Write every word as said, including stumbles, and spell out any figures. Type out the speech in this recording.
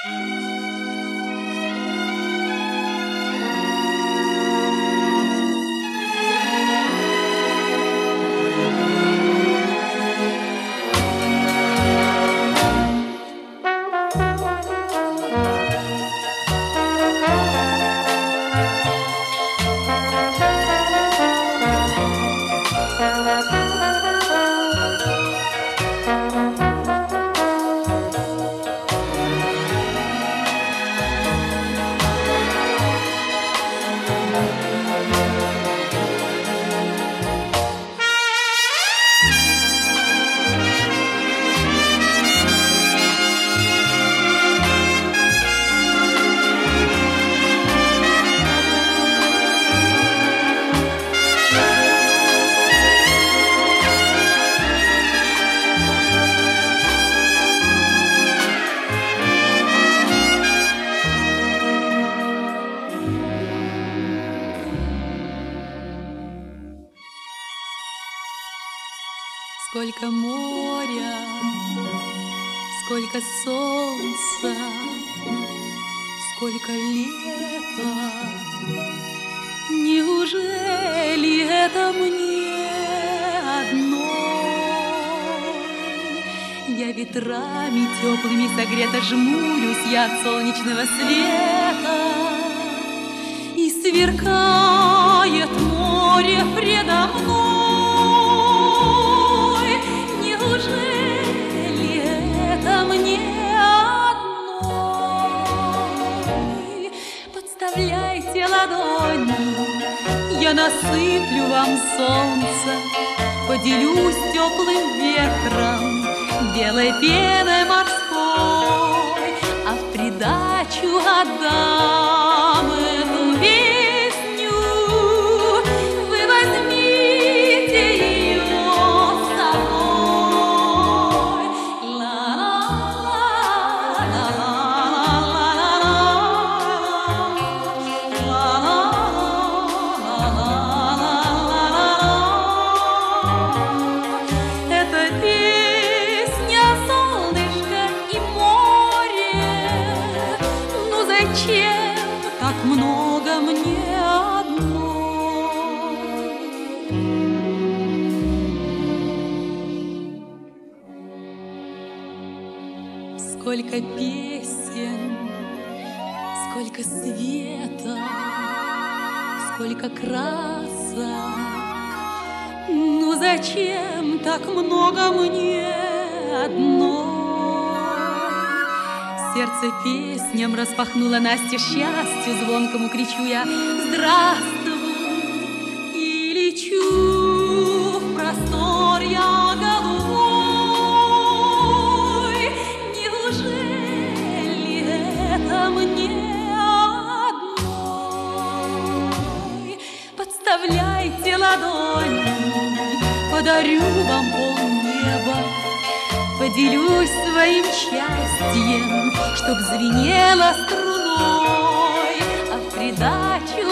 Сколько моря, сколько солнца, сколько лета. Неужели это мне одной? Я ветрами теплыми согрета, жмурюсь я от солнечного света, и сверкает море предо мной. Неужели это мне одной? Подставляйте ладони, я насыплю вам солнце, поделюсь теплым ветром, белой пеной морской, а в придачу отдам эту песню. Вы возьмите ее с собой. Это песня солнышка и море. Ну зачем так много мне одной? Сколько песен, сколько света, сколько красок. Ну зачем так много мне одной? Сердце песням распахнуло настежь, счастью звонкому кричу я: здравствуй! И лечу в простор я голубой. Неужели это мне одной? Подставляйте ладони, подарю вам полнеба, поделюсь своим счастьем, чтоб звенело струной, а в придачу